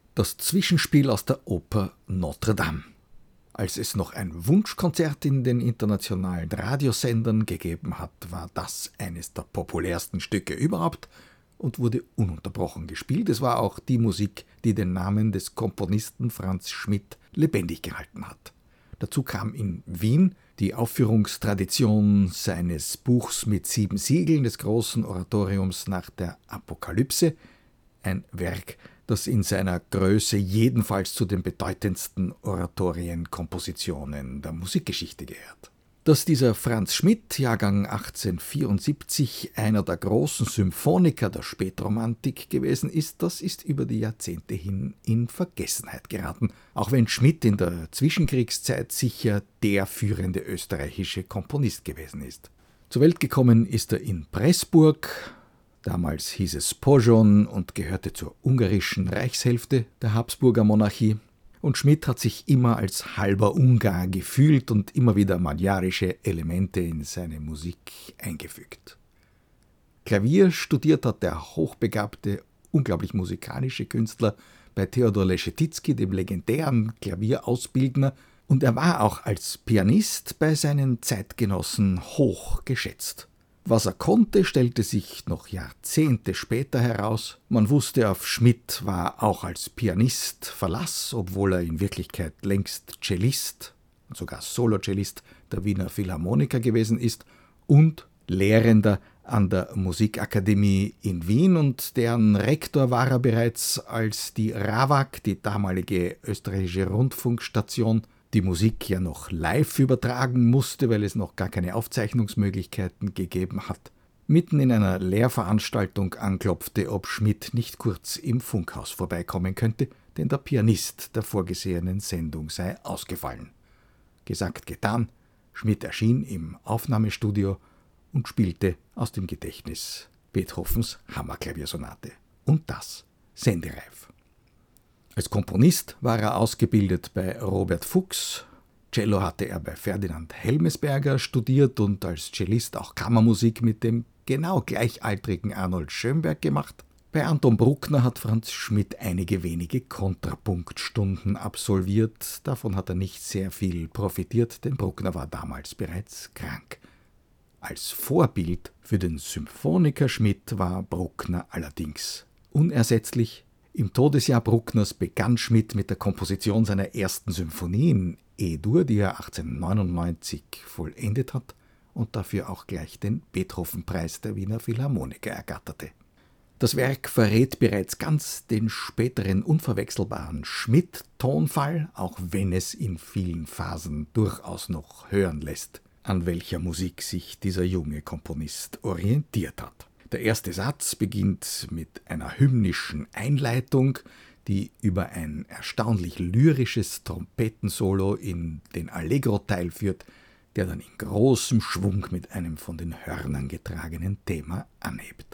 Das Zwischenspiel aus der Oper Notre Dame. Als es noch ein Wunschkonzert in den internationalen Radiosendern gegeben hat, war das eines der populärsten Stücke überhaupt und wurde ununterbrochen gespielt. Es war auch die Musik, die den Namen des Komponisten Franz Schmidt lebendig gehalten hat. Dazu kam in Wien die Aufführungstradition seines Buchs mit 7 Siegeln des großen Oratoriums nach der Apokalypse, ein Werk, das in seiner Größe jedenfalls zu den bedeutendsten Oratorienkompositionen der Musikgeschichte gehört. Dass dieser Franz Schmidt, Jahrgang 1874, einer der großen Symphoniker der Spätromantik gewesen ist, das ist über die Jahrzehnte hin in Vergessenheit geraten, auch wenn Schmidt in der Zwischenkriegszeit sicher der führende österreichische Komponist gewesen ist. Zur Welt gekommen ist er in Pressburg. Damals hieß es Pozsony und gehörte zur ungarischen Reichshälfte der Habsburger Monarchie. Und Schmidt hat sich immer als halber Ungar gefühlt und immer wieder magyarische Elemente in seine Musik eingefügt. Klavier studiert hat der hochbegabte, unglaublich musikalische Künstler bei Theodor Leschetizky, dem legendären Klavierausbildner, und er war auch als Pianist bei seinen Zeitgenossen hoch geschätzt. Was er konnte, stellte sich noch Jahrzehnte später heraus. Man wusste, auf Schmidt war auch als Pianist Verlass, obwohl er in Wirklichkeit längst Cellist und sogar Solocellist der Wiener Philharmoniker gewesen ist und Lehrender an der Musikakademie in Wien, und deren Rektor war er bereits, als die RAWAG, die damalige österreichische Rundfunkstation, die Musik ja noch live übertragen musste, weil es noch gar keine Aufzeichnungsmöglichkeiten gegeben hat, mitten in einer Lehrveranstaltung anklopfte, ob Schmidt nicht kurz im Funkhaus vorbeikommen könnte, denn der Pianist der vorgesehenen Sendung sei ausgefallen. Gesagt, getan, Schmidt erschien im Aufnahmestudio und spielte aus dem Gedächtnis Beethovens Hammerklaviersonate. Und das sendereif. Als Komponist war er ausgebildet bei Robert Fuchs, Cello hatte er bei Ferdinand Helmesberger studiert und als Cellist auch Kammermusik mit dem genau gleichaltrigen Arnold Schönberg gemacht. Bei Anton Bruckner hat Franz Schmidt einige wenige Kontrapunktstunden absolviert, davon hat er nicht sehr viel profitiert, denn Bruckner war damals bereits krank. Als Vorbild für den Symphoniker Schmidt war Bruckner allerdings unersetzlich. Im Todesjahr Bruckners begann Schmidt mit der Komposition seiner ersten Symphonie in E-Dur, die er 1899 vollendet hat und dafür auch gleich den Beethoven-Preis der Wiener Philharmoniker ergatterte. Das Werk verrät bereits ganz den späteren unverwechselbaren Schmidt-Tonfall, auch wenn es in vielen Phasen durchaus noch hören lässt, an welcher Musik sich dieser junge Komponist orientiert hat. Der erste Satz beginnt mit einer hymnischen Einleitung, die über ein erstaunlich lyrisches Trompetensolo in den Allegro-Teil führt, der dann in großem Schwung mit einem von den Hörnern getragenen Thema anhebt.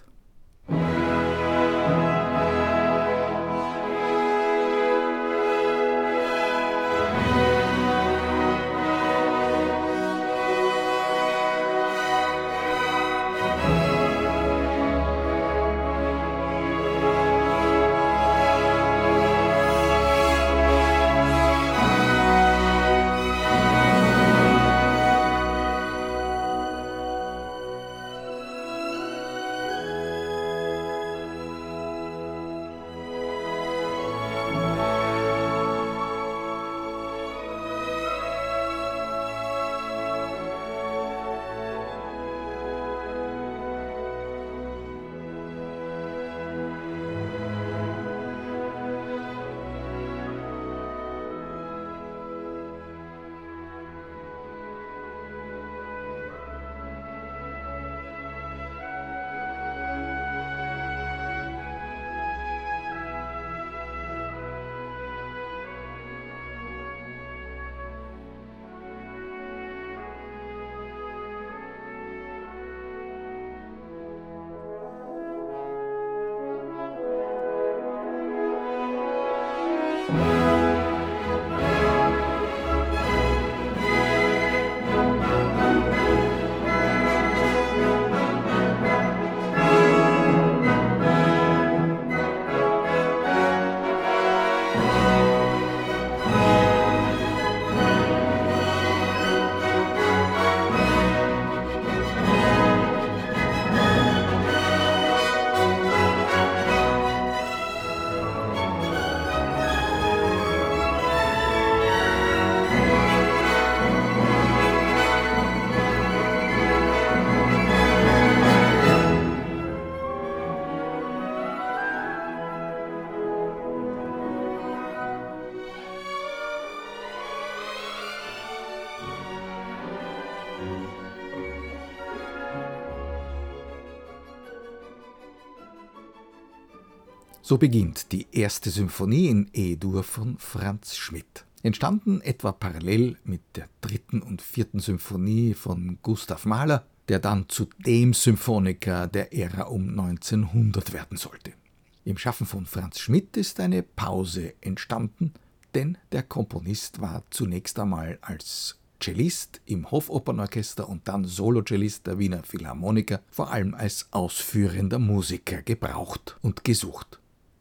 So beginnt die erste Symphonie in E-Dur von Franz Schmidt. Entstanden etwa parallel mit der dritten und vierten Symphonie von Gustav Mahler, der dann zu dem Symphoniker der Ära um 1900 werden sollte. Im Schaffen von Franz Schmidt ist eine Pause entstanden, denn der Komponist war zunächst einmal als Cellist im Hofopernorchester und dann Solocellist der Wiener Philharmoniker, vor allem als ausführender Musiker gebraucht und gesucht.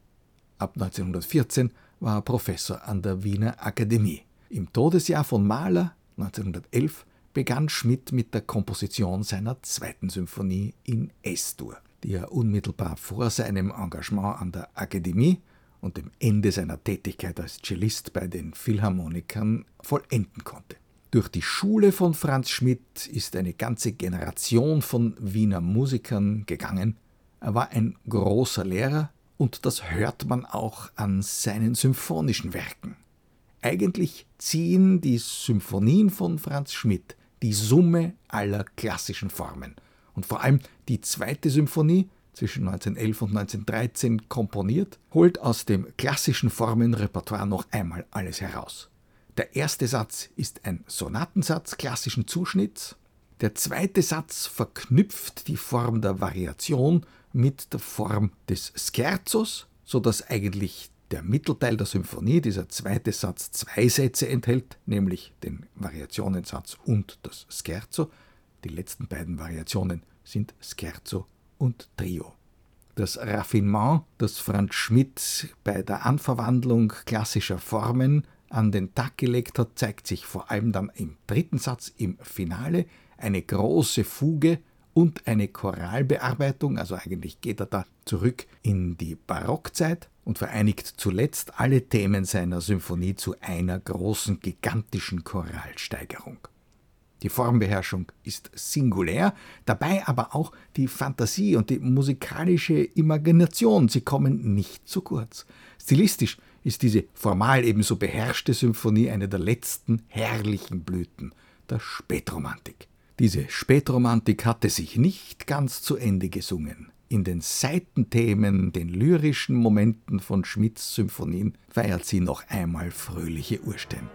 Ab 1914 war er Professor an der Wiener Akademie. Im Todesjahr von Mahler, 1911, begann Schmidt mit der Komposition seiner zweiten Symphonie in S-Dur, die er unmittelbar vor seinem Engagement an der Akademie und dem Ende seiner Tätigkeit als Cellist bei den Philharmonikern vollenden konnte. Durch die Schule von Franz Schmidt ist eine ganze Generation von Wiener Musikern gegangen. Er war ein großer Lehrer und das hört man auch an seinen symphonischen Werken. Eigentlich ziehen die Symphonien von Franz Schmidt die Summe aller klassischen Formen und vor allem die zweite Symphonie, zwischen 1911 und 1913 komponiert, holt aus dem klassischen Formenrepertoire noch einmal alles heraus. Der erste Satz ist ein Sonatensatz klassischen Zuschnitts. Der zweite Satz verknüpft die Form der Variation mit der Form des Scherzos, sodass eigentlich der Mittelteil der Symphonie, dieser zweite Satz, zwei Sätze enthält, nämlich den Variationensatz und das Scherzo. Die letzten beiden Variationen sind Scherzo und Trio. Das Raffinement, das Franz Schmidt bei der Anverwandlung klassischer Formen an den Tag gelegt hat, zeigt sich vor allem dann im dritten Satz im Finale. Eine große Fuge und eine Choralbearbeitung, also eigentlich geht er da zurück in die Barockzeit und vereinigt zuletzt alle Themen seiner Symphonie zu einer großen, gigantischen Choralsteigerung. Die Formbeherrschung ist singulär, dabei aber auch die Fantasie und die musikalische Imagination, sie kommen nicht zu kurz. Stilistisch ist diese formal ebenso beherrschte Symphonie eine der letzten herrlichen Blüten der Spätromantik. Diese Spätromantik hatte sich nicht ganz zu Ende gesungen. In den Seitenthemen, den lyrischen Momenten von Schmidts Symphonien feiert sie noch einmal fröhliche Urstände.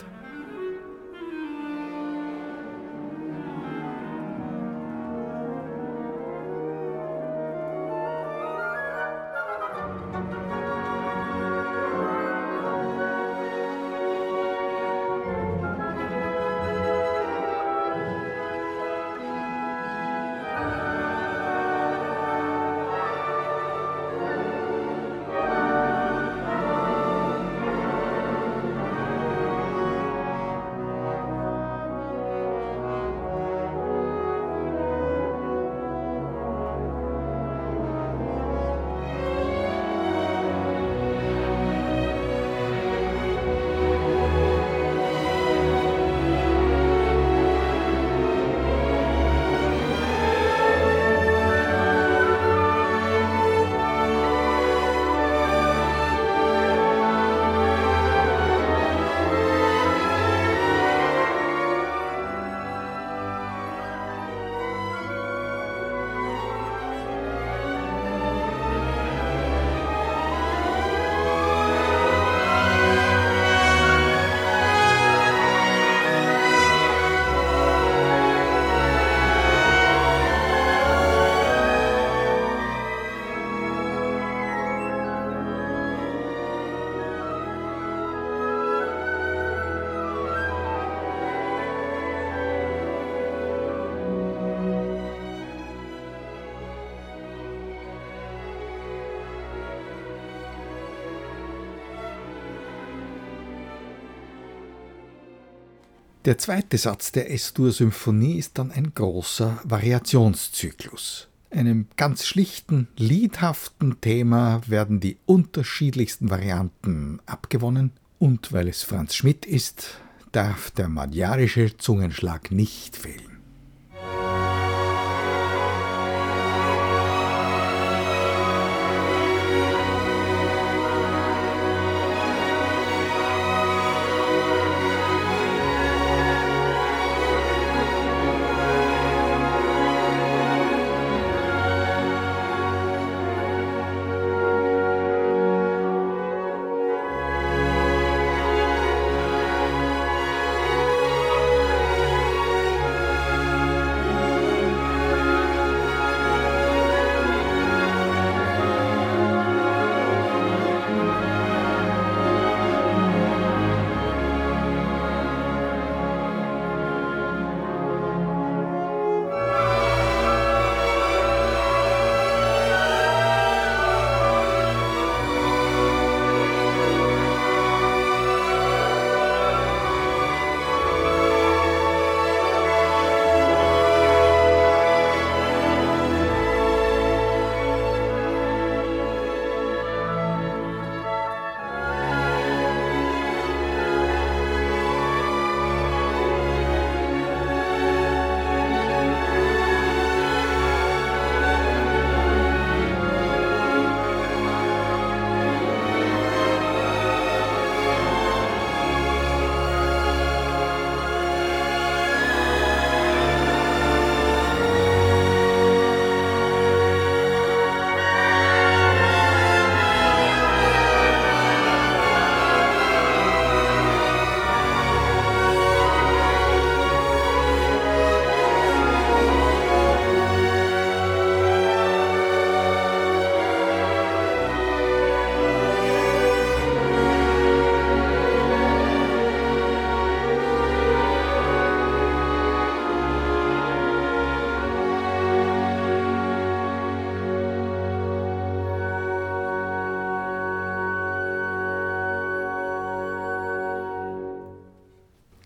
Der zweite Satz der S-Dur-Symphonie ist dann ein großer Variationszyklus. Einem ganz schlichten, liedhaften Thema werden die unterschiedlichsten Varianten abgewonnen und weil es Franz Schmidt ist, darf der magyarische Zungenschlag nicht fehlen.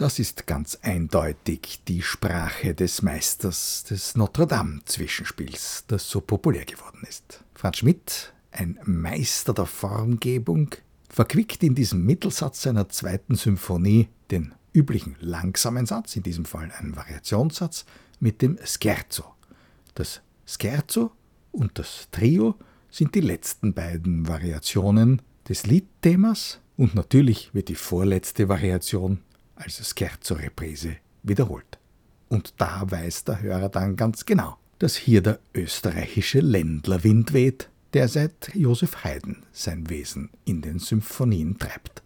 Das ist ganz eindeutig die Sprache des Meisters des Notre-Dame-Zwischenspiels, das so populär geworden ist. Franz Schmidt, ein Meister der Formgebung, verquickt in diesem Mittelsatz seiner 2. Symphonie den üblichen langsamen Satz, in diesem Fall einen Variationssatz, mit dem Scherzo. Das Scherzo und das Trio sind die letzten beiden Variationen des Liedthemas und natürlich wird die vorletzte Variation als Scherzo-Reprise wiederholt. Und da weiß der Hörer dann ganz genau, dass hier der österreichische Ländlerwind weht, der seit Joseph Haydn sein Wesen in den Symphonien treibt.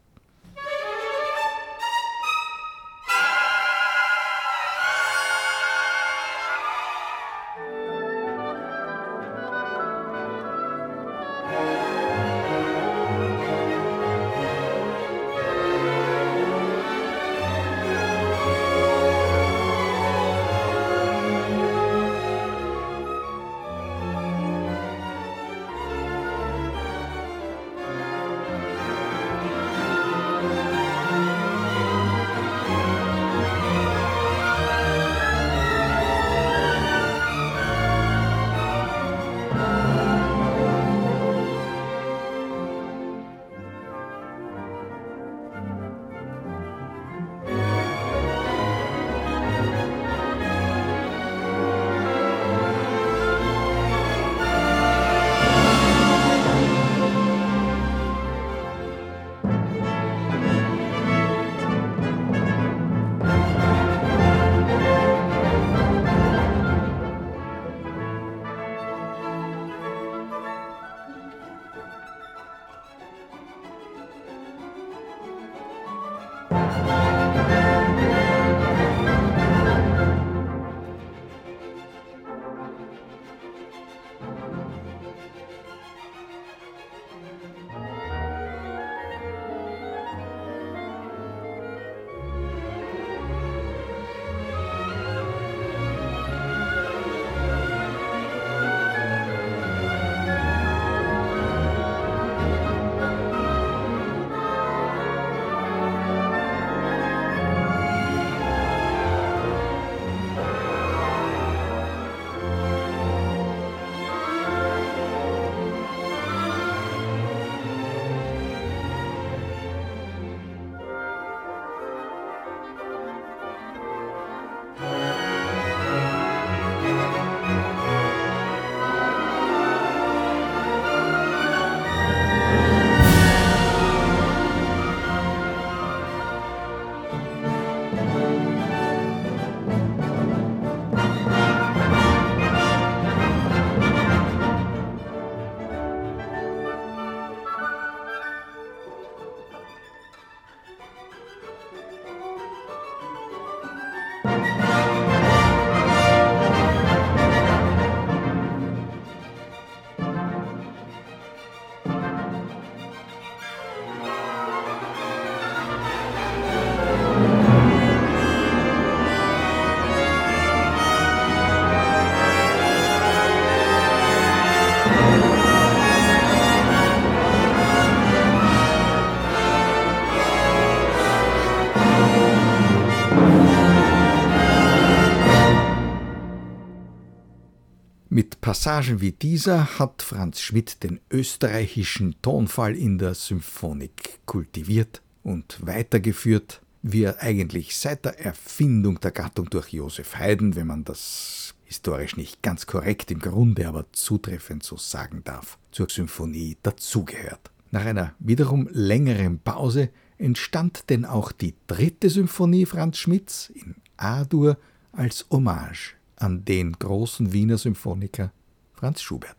Mit Passagen wie dieser hat Franz Schmidt den österreichischen Tonfall in der Symphonik kultiviert und weitergeführt, wie er eigentlich seit der Erfindung der Gattung durch Joseph Haydn, wenn man das historisch nicht ganz korrekt, im Grunde aber zutreffend so sagen darf, zur Symphonie dazugehört. Nach einer wiederum längeren Pause entstand denn auch die 3. Symphonie Franz Schmidts in A-Dur als Hommage an den großen Wiener Symphoniker Franz Schubert.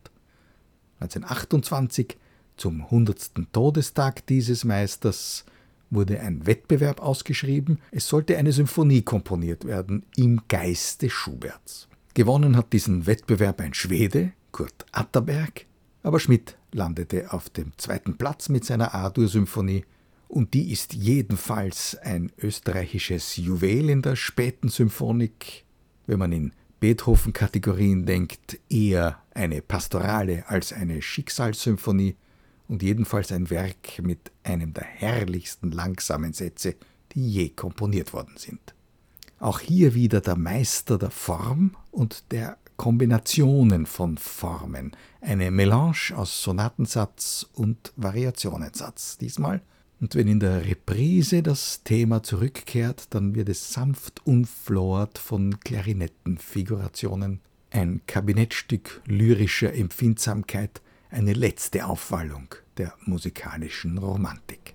1928, zum 100. Todestag dieses Meisters, wurde ein Wettbewerb ausgeschrieben. Es sollte eine Symphonie komponiert werden im Geiste Schuberts. Gewonnen hat diesen Wettbewerb ein Schwede, Kurt Atterberg, aber Schmidt landete auf dem 2. Platz mit seiner A-Dur-Symphonie und die ist jedenfalls ein österreichisches Juwel in der späten Symphonik, wenn man in Beethoven-Kategorien denkt, eher eine pastorale als eine Schicksalssymphonie und jedenfalls ein Werk mit einem der herrlichsten langsamen Sätze, die je komponiert worden sind. Auch hier wieder der Meister der Form und der Kombinationen von Formen, eine Melange aus Sonatensatz und Variationensatz diesmal. Und wenn in der Reprise das Thema zurückkehrt, dann wird es sanft umflort von Klarinettenfigurationen. Ein Kabinettstück lyrischer Empfindsamkeit, eine letzte Aufwallung der musikalischen Romantik.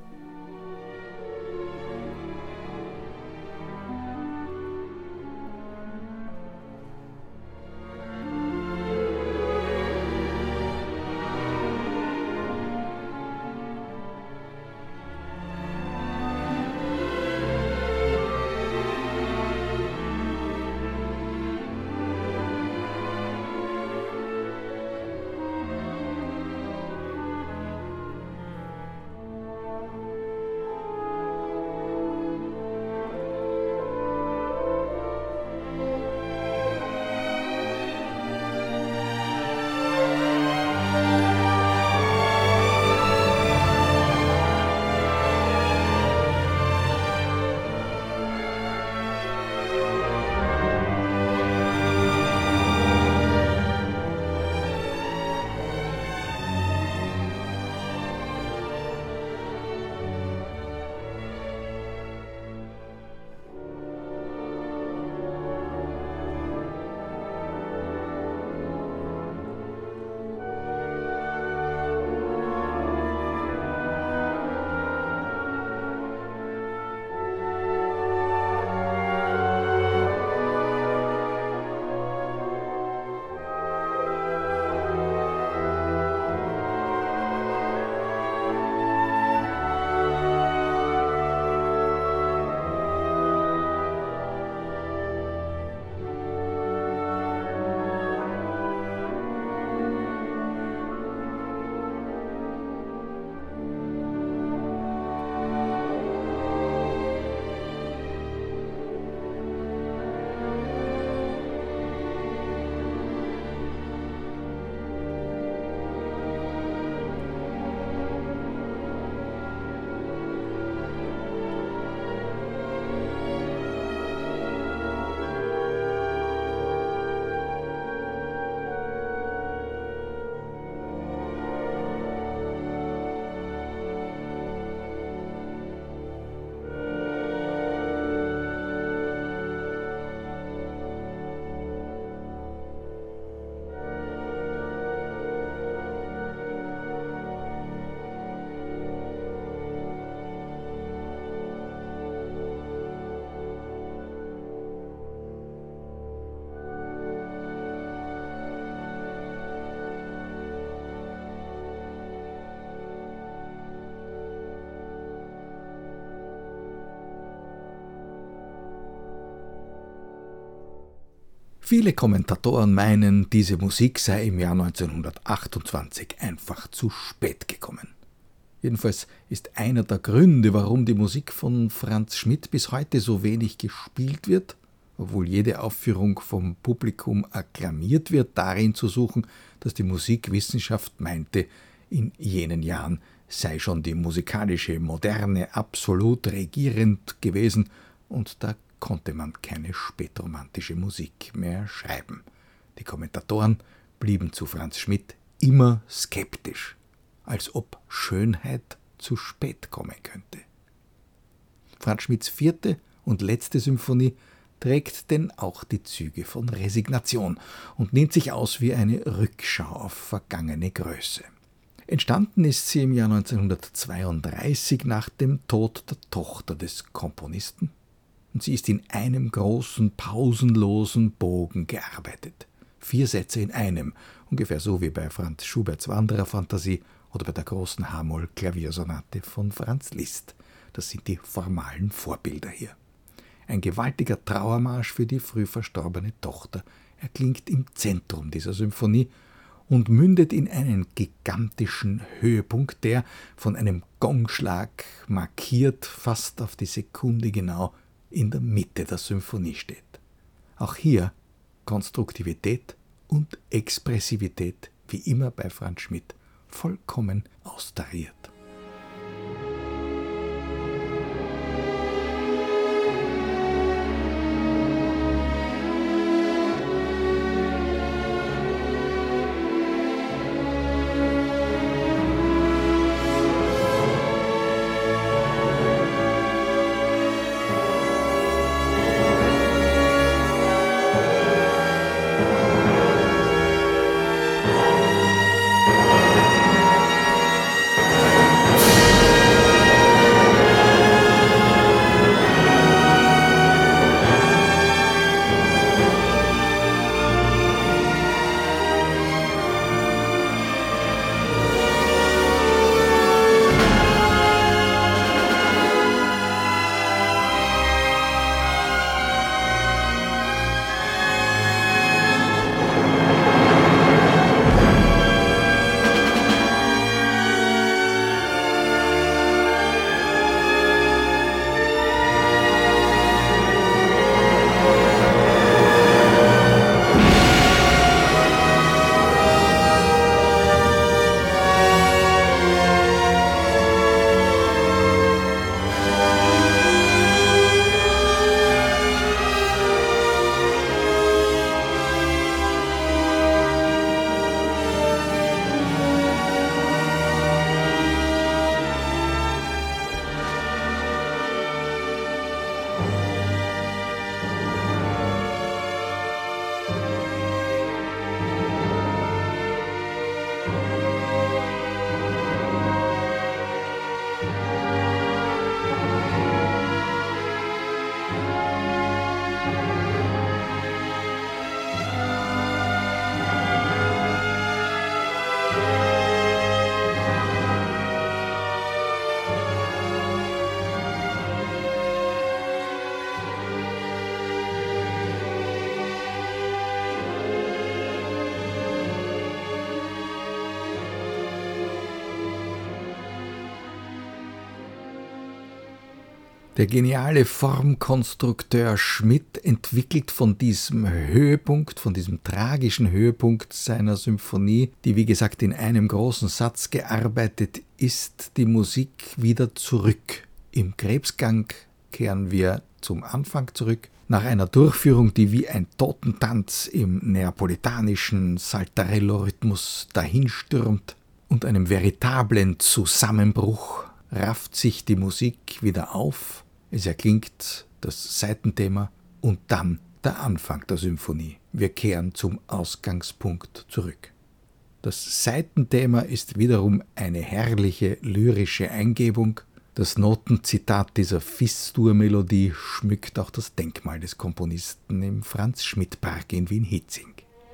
Viele Kommentatoren meinen, diese Musik sei im Jahr 1928 einfach zu spät gekommen. Jedenfalls ist einer der Gründe, warum die Musik von Franz Schmidt bis heute so wenig gespielt wird, obwohl jede Aufführung vom Publikum akklamiert wird, darin zu suchen, dass die Musikwissenschaft meinte, in jenen Jahren sei schon die musikalische Moderne absolut regierend gewesen und da konnte man keine spätromantische Musik mehr schreiben. Die Kommentatoren blieben zu Franz Schmidt immer skeptisch, als ob Schönheit zu spät kommen könnte. Franz Schmidts 4. und letzte Symphonie trägt denn auch die Züge von Resignation und nimmt sich aus wie eine Rückschau auf vergangene Größe. Entstanden ist sie im Jahr 1932 nach dem Tod der Tochter des Komponisten und sie ist in einem großen, pausenlosen Bogen gearbeitet. 4 Sätze in einem, ungefähr so wie bei Franz Schuberts Wandererfantasie oder bei der großen H-Moll-Klaviersonate von Franz Liszt. Das sind die formalen Vorbilder hier. Ein gewaltiger Trauermarsch für die früh verstorbene Tochter. Er klingt im Zentrum dieser Symphonie und mündet in einen gigantischen Höhepunkt, der von einem Gongschlag markiert, fast auf die Sekunde genau, in der Mitte der Symphonie steht. Auch hier Konstruktivität und Expressivität, wie immer bei Franz Schmidt, vollkommen austariert. Der geniale Formkonstrukteur Schmidt entwickelt von diesem Höhepunkt, von diesem tragischen Höhepunkt seiner Symphonie, die wie gesagt in einem großen Satz gearbeitet ist, die Musik wieder zurück. Im Krebsgang kehren wir zum Anfang zurück. Nach einer Durchführung, die wie ein Totentanz im neapolitanischen Saltarello-Rhythmus dahinstürmt und einem veritablen Zusammenbruch, rafft sich die Musik wieder auf. Es erklingt das Saitenthema und dann der Anfang der Symphonie. Wir kehren zum Ausgangspunkt zurück. Das Saitenthema ist wiederum eine herrliche lyrische Eingebung. Das Notenzitat dieser Fis-Dur-Melodie schmückt auch das Denkmal des Komponisten im Franz-Schmidt-Park in Wien-Hietzing.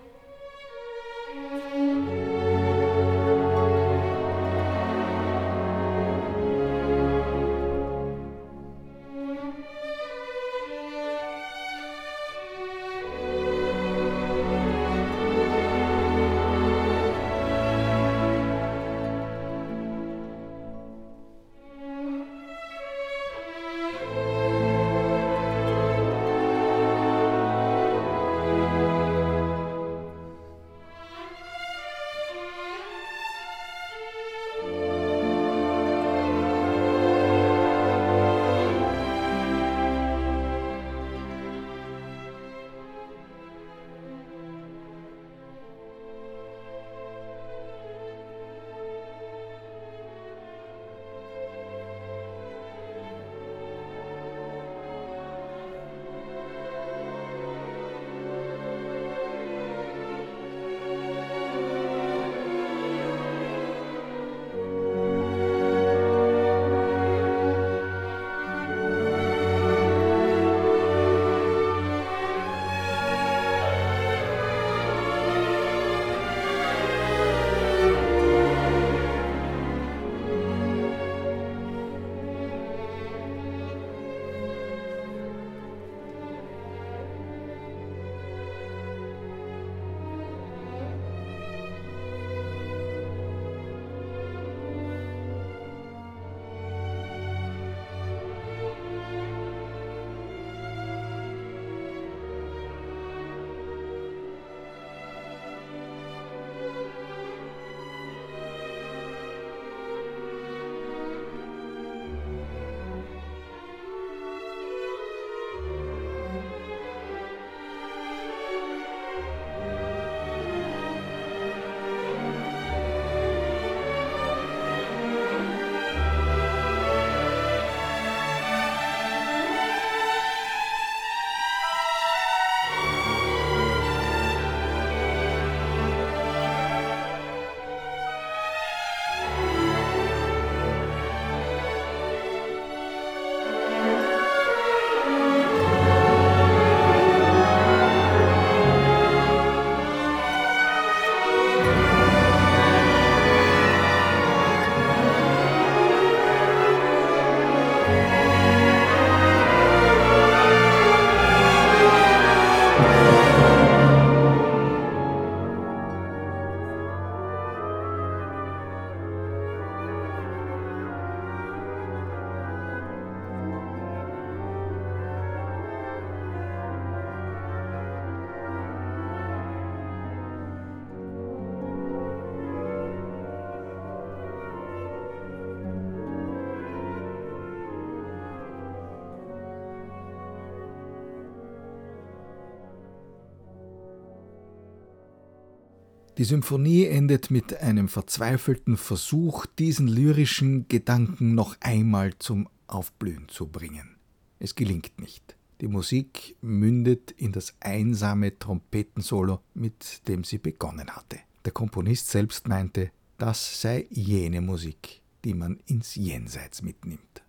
Die Symphonie endet mit einem verzweifelten Versuch, diesen lyrischen Gedanken noch einmal zum Aufblühen zu bringen. Es gelingt nicht. Die Musik mündet in das einsame Trompetensolo, mit dem sie begonnen hatte. Der Komponist selbst meinte, das sei jene Musik, die man ins Jenseits mitnimmt.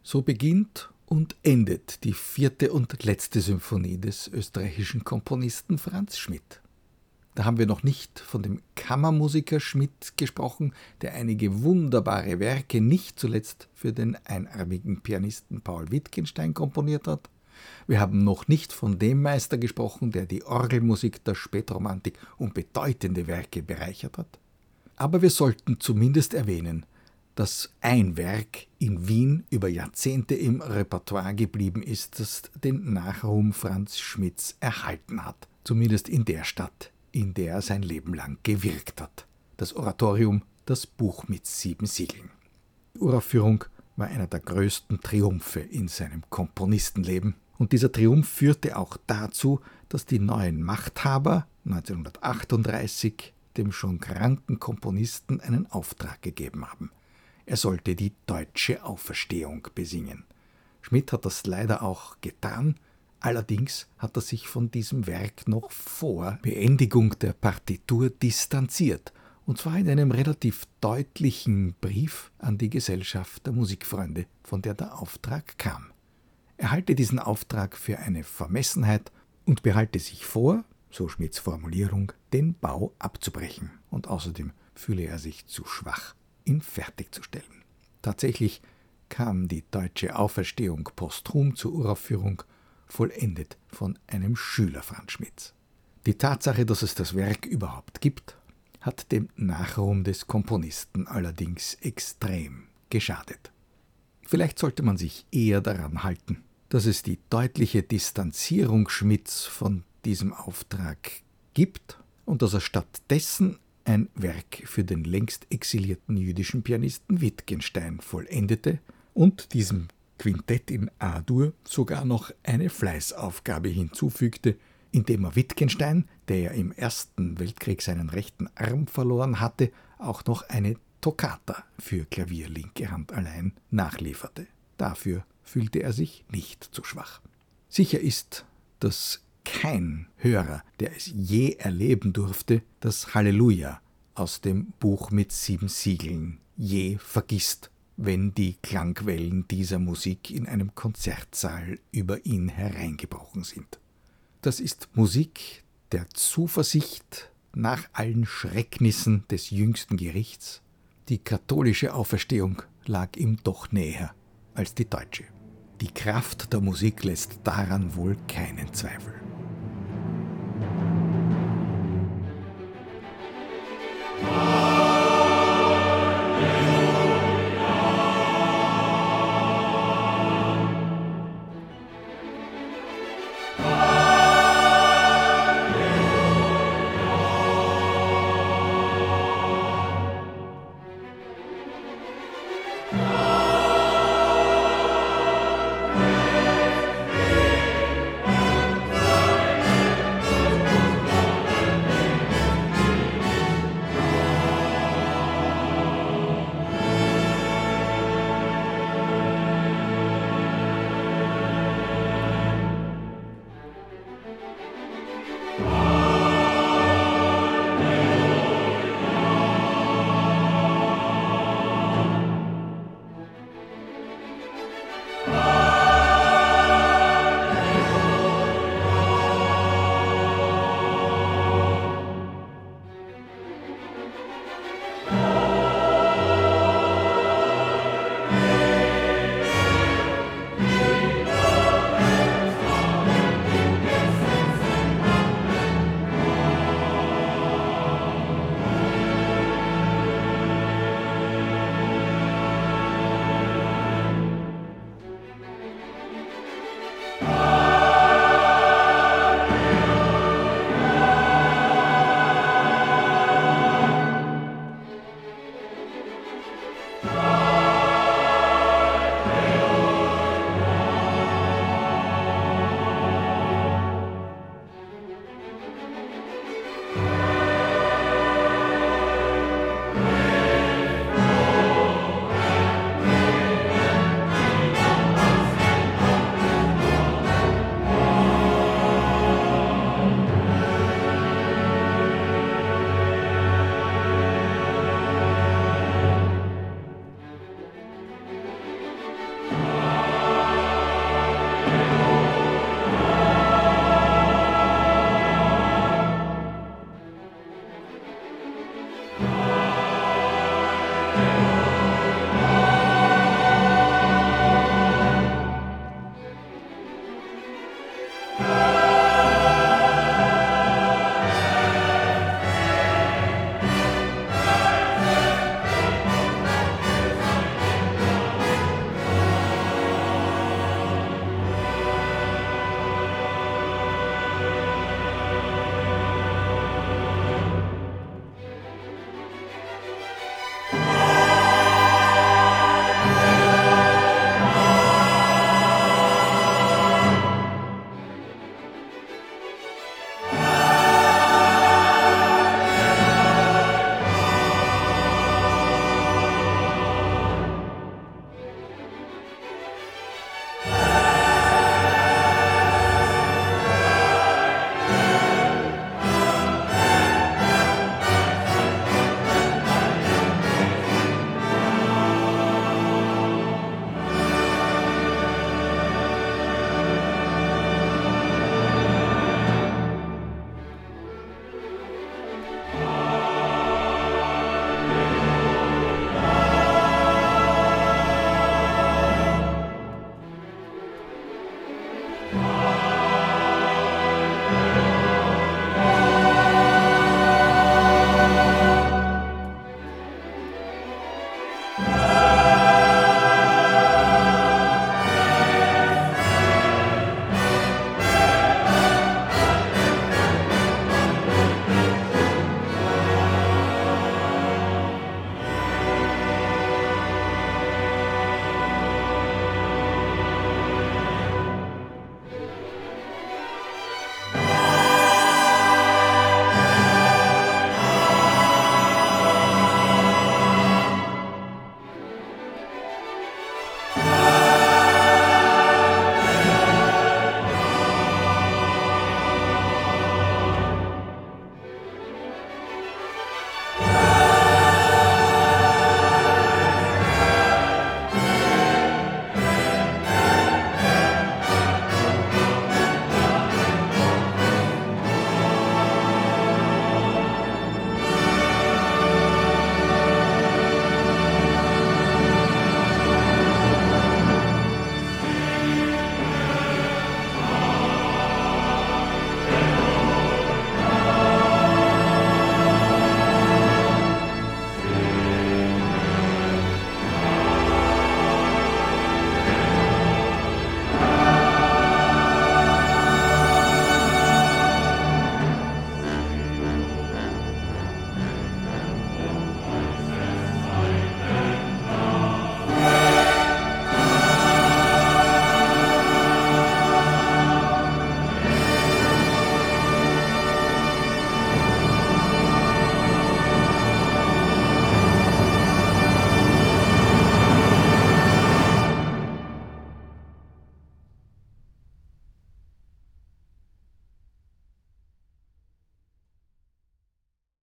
So beginnt und endet die 4. und letzte Symphonie des österreichischen Komponisten Franz Schmidt. Da haben wir noch nicht von dem Kammermusiker Schmidt gesprochen, der einige wunderbare Werke nicht zuletzt für den einarmigen Pianisten Paul Wittgenstein komponiert hat. Wir haben noch nicht von dem Meister gesprochen, der die Orgelmusik der Spätromantik um bedeutende Werke bereichert hat. Aber wir sollten zumindest erwähnen, dass ein Werk in Wien über Jahrzehnte im Repertoire geblieben ist, das den Nachruhm Franz Schmidts erhalten hat, zumindest in der Stadt, in der er sein Leben lang gewirkt hat. Das Oratorium, das Buch mit 7 Siegeln. Die Uraufführung war einer der größten Triumphe in seinem Komponistenleben. Und dieser Triumph führte auch dazu, dass die neuen Machthaber 1938 dem schon kranken Komponisten einen Auftrag gegeben haben. Er sollte die Deutsche Auferstehung besingen. Schmidt hat das leider auch getan. Allerdings hat er sich von diesem Werk noch vor Beendigung der Partitur distanziert, und zwar in einem relativ deutlichen Brief an die Gesellschaft der Musikfreunde, von der der Auftrag kam. Er halte diesen Auftrag für eine Vermessenheit und behalte sich vor, so Schmidts Formulierung, den Bau abzubrechen, und außerdem fühle er sich zu schwach, ihn fertigzustellen. Tatsächlich kam die Deutsche Auferstehung posthum zur Uraufführung, vollendet von einem Schüler Franz Schmidts. Die Tatsache, dass es das Werk überhaupt gibt, hat dem Nachruhm des Komponisten allerdings extrem geschadet. Vielleicht sollte man sich eher daran halten, dass es die deutliche Distanzierung Schmidts von diesem Auftrag gibt und dass er stattdessen ein Werk für den längst exilierten jüdischen Pianisten Wittgenstein vollendete und diesem Quintett in A-Dur sogar noch eine Fleißaufgabe hinzufügte, indem er Wittgenstein, der ja im Ersten Weltkrieg seinen rechten Arm verloren hatte, auch noch eine Toccata für Klavier linke Hand allein nachlieferte. Dafür fühlte er sich nicht zu schwach. Sicher ist, dass kein Hörer, der es je erleben durfte, das Halleluja aus dem Buch mit 7 Siegeln je vergisst, wenn die Klangwellen dieser Musik in einem Konzertsaal über ihn hereingebrochen sind. Das ist Musik der Zuversicht nach allen Schrecknissen des jüngsten Gerichts. Die katholische Auferstehung lag ihm doch näher als die deutsche. Die Kraft der Musik lässt daran wohl keinen Zweifel. Amen.